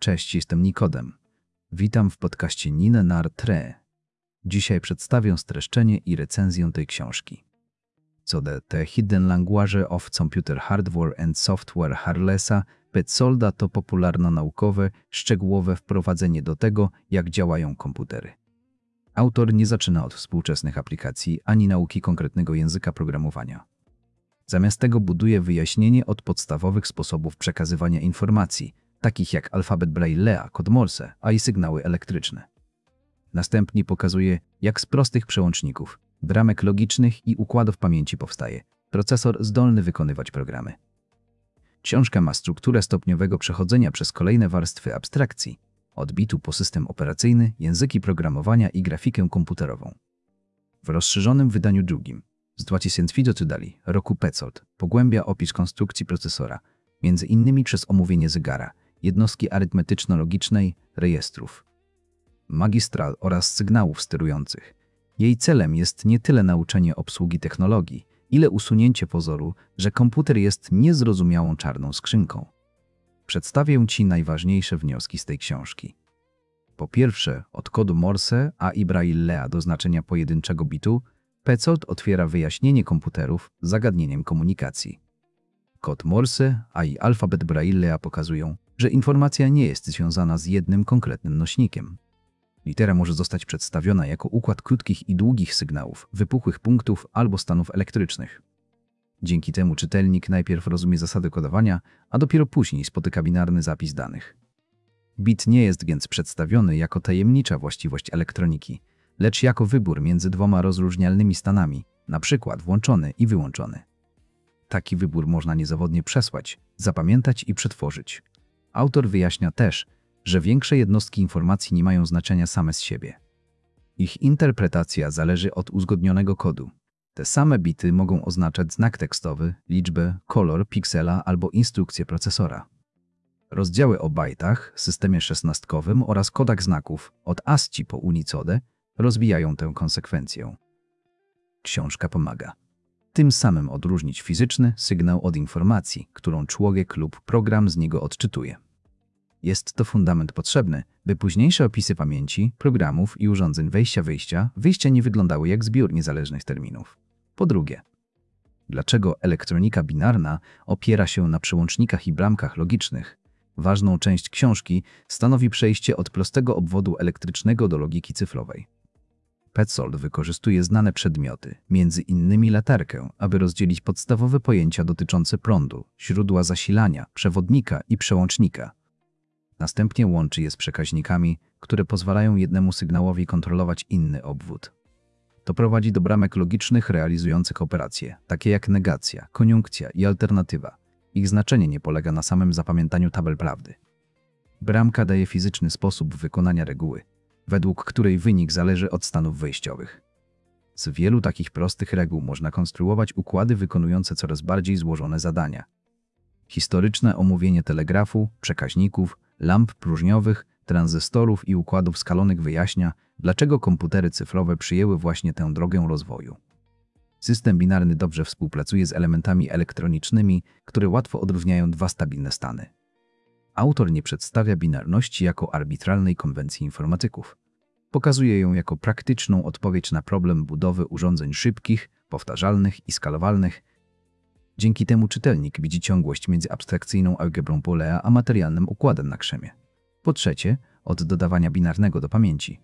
Cześć, jestem Nikodem. Witam w podcaście Nine nar tre. Dzisiaj przedstawię streszczenie i recenzję tej książki. Co The Hidden Language of Computer Hardware and Software Harlesa Petzold'a to popularno-naukowe, szczegółowe wprowadzenie do tego, jak działają komputery. Autor nie zaczyna od współczesnych aplikacji ani nauki konkretnego języka programowania. Zamiast tego buduje wyjaśnienie od podstawowych sposobów przekazywania informacji, takich jak alfabet Braille'a, kod Morse, a i sygnały elektryczne. Następnie pokazuje, jak z prostych przełączników, bramek logicznych i układów pamięci powstaje procesor zdolny wykonywać programy. Książka ma strukturę stopniowego przechodzenia przez kolejne warstwy abstrakcji, od bitu po system operacyjny, języki programowania i grafikę komputerową. W rozszerzonym wydaniu drugim, z 2004 roku Petzold pogłębia opis konstrukcji procesora, między innymi przez omówienie zegara, jednostki arytmetyczno-logicznej, rejestrów, magistral oraz sygnałów sterujących. Jej celem jest nie tyle nauczenie obsługi technologii, ile usunięcie pozoru, że komputer jest niezrozumiałą czarną skrzynką. Przedstawię Ci najważniejsze wnioski z tej książki. Po pierwsze, od kodu Morse, a i Braille'a do znaczenia pojedynczego bitu, Petzold otwiera wyjaśnienie komputerów zagadnieniem komunikacji. Kod Morse, a i alfabet Braille'a pokazują, że informacja nie jest związana z jednym konkretnym nośnikiem. Litera może zostać przedstawiona jako układ krótkich i długich sygnałów, wypukłych punktów albo stanów elektrycznych. Dzięki temu czytelnik najpierw rozumie zasady kodowania, a dopiero później spotyka binarny zapis danych. Bit nie jest więc przedstawiony jako tajemnicza właściwość elektroniki, lecz jako wybór między dwoma rozróżnialnymi stanami, np. włączony i wyłączony. Taki wybór można niezawodnie przesłać, zapamiętać i przetworzyć. Autor wyjaśnia też, że większe jednostki informacji nie mają znaczenia same z siebie. Ich interpretacja zależy od uzgodnionego kodu. Te same bity mogą oznaczać znak tekstowy, liczbę, kolor, piksela albo instrukcję procesora. Rozdziały o bajtach, systemie szesnastkowym oraz kodach znaków od ASCII po Unicode rozwijają tę konsekwencję. Książka pomaga tym samym odróżnić fizyczny sygnał od informacji, którą człowiek lub program z niego odczytuje. Jest to fundament potrzebny, by późniejsze opisy pamięci, programów i urządzeń wejścia nie wyglądały jak zbiór niezależnych terminów. Po drugie, dlaczego elektronika binarna opiera się na przełącznikach i bramkach logicznych? Ważną część książki stanowi przejście od prostego obwodu elektrycznego do logiki cyfrowej. Petzold wykorzystuje znane przedmioty, między innymi latarkę, aby rozdzielić podstawowe pojęcia dotyczące prądu, źródła zasilania, przewodnika i przełącznika. Następnie łączy je z przekaźnikami, które pozwalają jednemu sygnałowi kontrolować inny obwód. To prowadzi do bramek logicznych realizujących operacje, takie jak negacja, koniunkcja i alternatywa. Ich znaczenie nie polega na samym zapamiętaniu tabel prawdy. Bramka daje fizyczny sposób wykonania reguły, według której wynik zależy od stanów wejściowych. Z wielu takich prostych reguł można konstruować układy wykonujące coraz bardziej złożone zadania. Historyczne omówienie telegrafu, przekaźników, lamp próżniowych, tranzystorów i układów skalonych wyjaśnia, dlaczego komputery cyfrowe przyjęły właśnie tę drogę rozwoju. System binarny dobrze współpracuje z elementami elektronicznymi, które łatwo odróżniają dwa stabilne stany. Autor nie przedstawia binarności jako arbitralnej konwencji informatyków. Pokazuje ją jako praktyczną odpowiedź na problem budowy urządzeń szybkich, powtarzalnych i skalowalnych. Dzięki temu czytelnik widzi ciągłość między abstrakcyjną algebrą Boolea a materialnym układem na krzemie. Po trzecie, od dodawania binarnego do pamięci,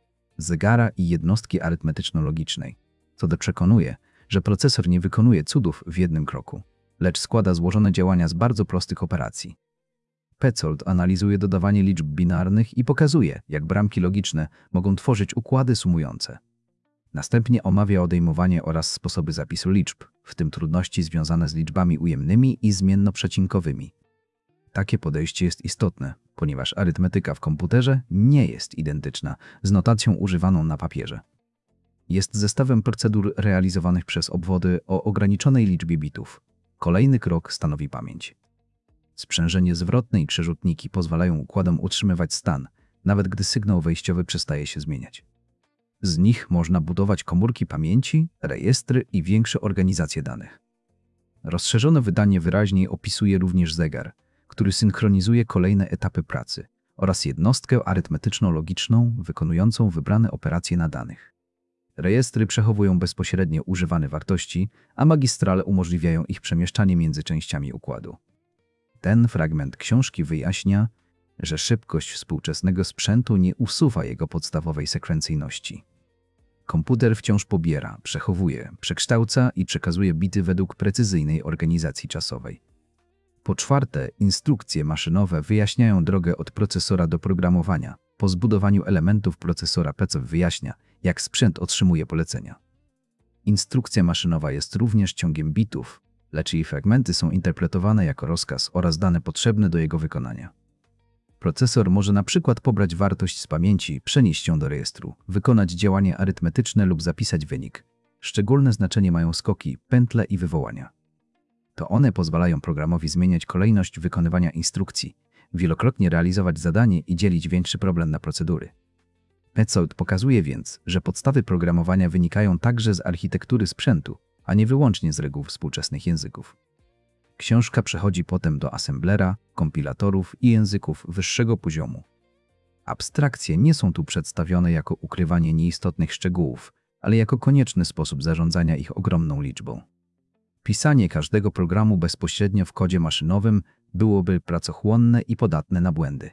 zegara i jednostki arytmetyczno-logicznej, co przekonuje, że procesor nie wykonuje cudów w jednym kroku, lecz składa złożone działania z bardzo prostych operacji. Petzold analizuje dodawanie liczb binarnych i pokazuje, jak bramki logiczne mogą tworzyć układy sumujące. Następnie omawia odejmowanie oraz sposoby zapisu liczb, w tym trudności związane z liczbami ujemnymi i zmiennoprzecinkowymi. Takie podejście jest istotne, ponieważ arytmetyka w komputerze nie jest identyczna z notacją używaną na papierze. Jest zestawem procedur realizowanych przez obwody o ograniczonej liczbie bitów. Kolejny krok stanowi pamięć. Sprzężenie zwrotne i przerzutniki pozwalają układom utrzymywać stan, nawet gdy sygnał wejściowy przestaje się zmieniać. Z nich można budować komórki pamięci, rejestry i większe organizacje danych. Rozszerzone wydanie wyraźniej opisuje również zegar, który synchronizuje kolejne etapy pracy oraz jednostkę arytmetyczno-logiczną wykonującą wybrane operacje na danych. Rejestry przechowują bezpośrednio używane wartości, a magistrale umożliwiają ich przemieszczanie między częściami układu. Ten fragment książki wyjaśnia, że szybkość współczesnego sprzętu nie usuwa jego podstawowej sekwencyjności. Komputer wciąż pobiera, przechowuje, przekształca i przekazuje bity według precyzyjnej organizacji czasowej. Po czwarte, instrukcje maszynowe wyjaśniają drogę od procesora do programowania. Po zbudowaniu elementów procesora PC wyjaśnia, jak sprzęt otrzymuje polecenia. Instrukcja maszynowa jest również ciągiem bitów, lecz jej fragmenty są interpretowane jako rozkaz oraz dane potrzebne do jego wykonania. Procesor może na przykład pobrać wartość z pamięci, przenieść ją do rejestru, wykonać działanie arytmetyczne lub zapisać wynik. Szczególne znaczenie mają skoki, pętle i wywołania. To one pozwalają programowi zmieniać kolejność wykonywania instrukcji, wielokrotnie realizować zadanie i dzielić większy problem na procedury. Petzold pokazuje więc, że podstawy programowania wynikają także z architektury sprzętu, a nie wyłącznie z reguł współczesnych języków. Książka przechodzi potem do assemblera, kompilatorów i języków wyższego poziomu. Abstrakcje nie są tu przedstawione jako ukrywanie nieistotnych szczegółów, ale jako konieczny sposób zarządzania ich ogromną liczbą. Pisanie każdego programu bezpośrednio w kodzie maszynowym byłoby pracochłonne i podatne na błędy.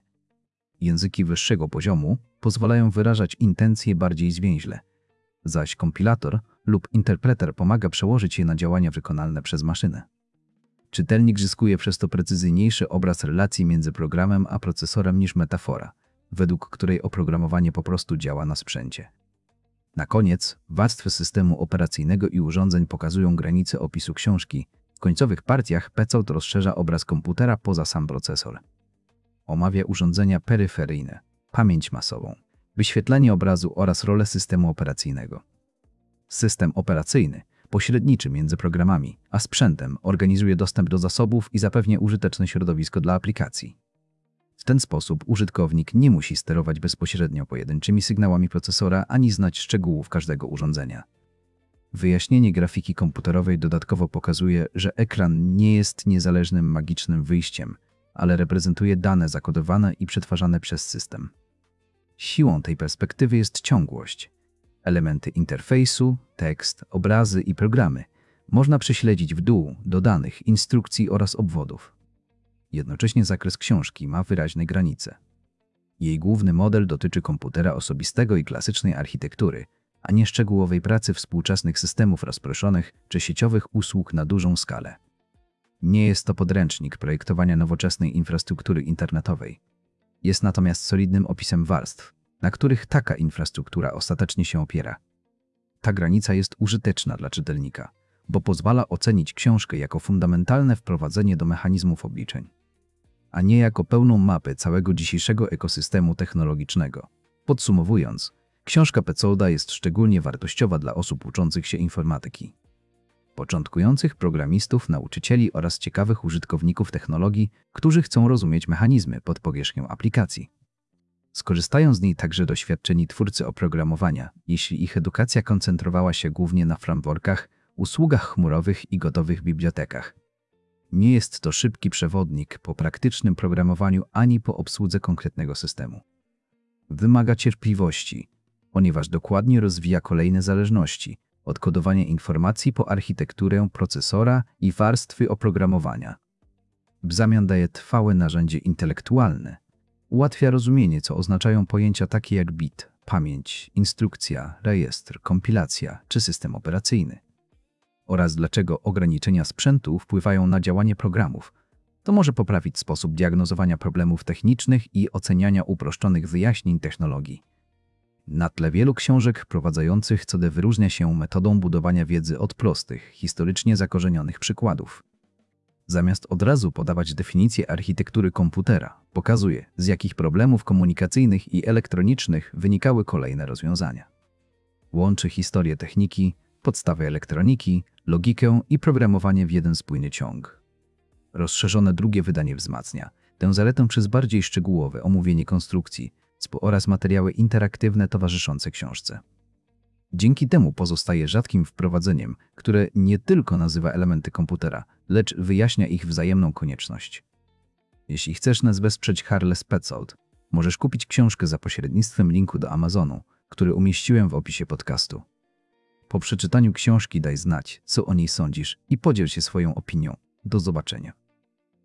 Języki wyższego poziomu pozwalają wyrażać intencje bardziej zwięźle, zaś kompilator lub interpreter pomaga przełożyć je na działania wykonalne przez maszynę. Czytelnik zyskuje przez to precyzyjniejszy obraz relacji między programem a procesorem niż metafora, według której oprogramowanie po prostu działa na sprzęcie. Na koniec, warstwy systemu operacyjnego i urządzeń pokazują granice opisu książki. W końcowych partiach Petzold rozszerza obraz komputera poza sam procesor. Omawia urządzenia peryferyjne, pamięć masową, wyświetlenie obrazu oraz rolę systemu operacyjnego. System operacyjny, pośredniczy między programami a sprzętem, organizuje dostęp do zasobów i zapewnia użyteczne środowisko dla aplikacji. W ten sposób użytkownik nie musi sterować bezpośrednio pojedynczymi sygnałami procesora ani znać szczegółów każdego urządzenia. Wyjaśnienie grafiki komputerowej dodatkowo pokazuje, że ekran nie jest niezależnym magicznym wyjściem, ale reprezentuje dane zakodowane i przetwarzane przez system. Siłą tej perspektywy jest ciągłość. Elementy interfejsu, tekst, obrazy i programy można prześledzić w dół do danych, instrukcji oraz obwodów. Jednocześnie zakres książki ma wyraźne granice. Jej główny model dotyczy komputera osobistego i klasycznej architektury, a nie szczegółowej pracy współczesnych systemów rozproszonych czy sieciowych usług na dużą skalę. Nie jest to podręcznik projektowania nowoczesnej infrastruktury internetowej. Jest natomiast solidnym opisem warstw, na których taka infrastruktura ostatecznie się opiera. Ta granica jest użyteczna dla czytelnika, bo pozwala ocenić książkę jako fundamentalne wprowadzenie do mechanizmów obliczeń, a nie jako pełną mapę całego dzisiejszego ekosystemu technologicznego. Podsumowując, książka Petzolda jest szczególnie wartościowa dla osób uczących się informatyki, początkujących programistów, nauczycieli oraz ciekawych użytkowników technologii, którzy chcą rozumieć mechanizmy pod powierzchnią aplikacji. Skorzystają z niej także doświadczeni twórcy oprogramowania, jeśli ich edukacja koncentrowała się głównie na frameworkach, usługach chmurowych i gotowych bibliotekach. Nie jest to szybki przewodnik po praktycznym programowaniu ani po obsłudze konkretnego systemu. Wymaga cierpliwości, ponieważ dokładnie rozwija kolejne zależności, od kodowania informacji po architekturę procesora i warstwy oprogramowania. W zamian daje trwałe narzędzie intelektualne. Ułatwia rozumienie, co oznaczają pojęcia takie jak bit, pamięć, instrukcja, rejestr, kompilacja czy system operacyjny. Oraz dlaczego ograniczenia sprzętu wpływają na działanie programów. To może poprawić sposób diagnozowania problemów technicznych i oceniania uproszczonych wyjaśnień technologii. Na tle wielu książek wprowadzających CODE wyróżnia się metodą budowania wiedzy od prostych, historycznie zakorzenionych przykładów. Zamiast od razu podawać definicję architektury komputera, pokazuje, z jakich problemów komunikacyjnych i elektronicznych wynikały kolejne rozwiązania. Łączy historię techniki, podstawy elektroniki, logikę i programowanie w jeden spójny ciąg. Rozszerzone drugie wydanie wzmacnia tę zaletę przez bardziej szczegółowe omówienie konstrukcji oraz materiały interaktywne towarzyszące książce. Dzięki temu pozostaje rzadkim wprowadzeniem, które nie tylko nazywa elementy komputera, lecz wyjaśnia ich wzajemną konieczność. Jeśli chcesz nas wesprzeć Harless Petzold, Możesz kupić książkę za pośrednictwem linku do Amazonu, który umieściłem w opisie podcastu. Po przeczytaniu książki daj znać, co o niej sądzisz i podziel się swoją opinią. Do zobaczenia.